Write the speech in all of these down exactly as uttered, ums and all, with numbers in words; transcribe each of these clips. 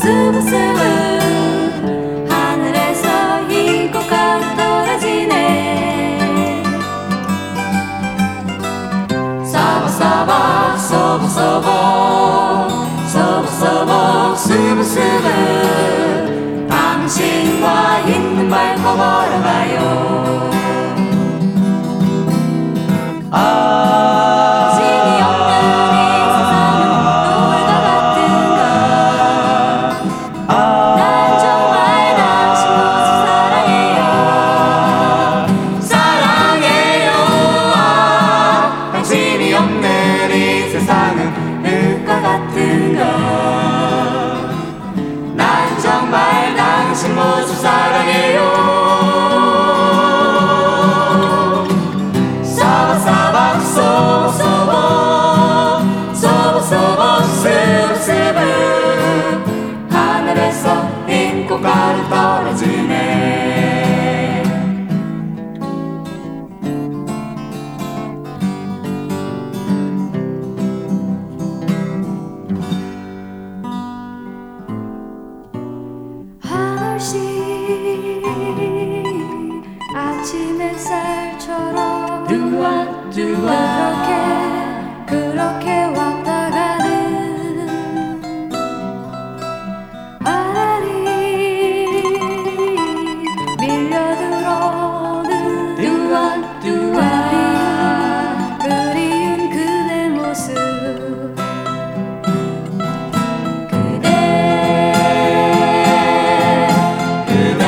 부스부스부 하늘에서 흰꽃가루 떨어지네. 서벅서벅 소복소복 소복소복 스브스브 당신과 있는 밟고 걸어가요. 당신이 없는 이 세상은 노을과 같은가. 난 정말 당신 모습 사랑해요. 사랑해요. 아, 당신이 없는 이 세상은 흙과 같은가. 난 정말 당신 모습 사랑해요. 사박사박 소복소복 소복소복 스브스브 하늘에서 흰꽃가루 떨어지네. 한올씩 아침 햇살처럼 두아 두아 그렇게 그렇게 왔다 가는 아라리 밀려들어오는 두아 두아 그리운 그대 모습. 그대 그대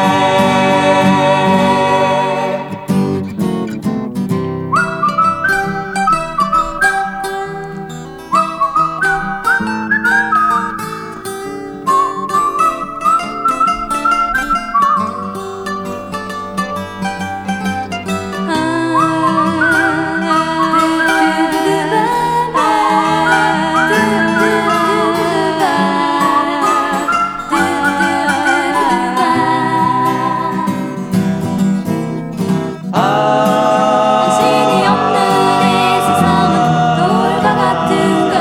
당신이 없는 이 세상은 노을과 같은가.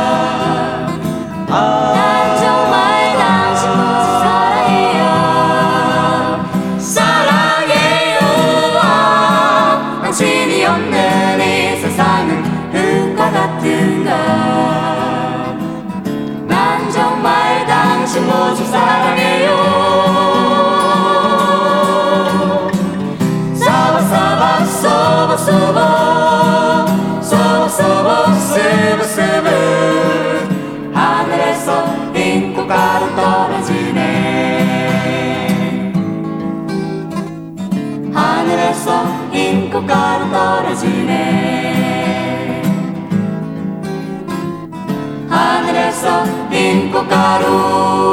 난 정말 당신 모습 사랑해요. 사랑해요. 아, 당신이 없는 이 세상은 흙과 같은가. 난 정말 당신 모습 사랑해요. 사박사박 소복소복 소복소복 스브스브 하늘에서 흰꽃가루 떨어지네. 하늘에서 흰꽃가루 떨어지네. 하늘에서 흰꽃가루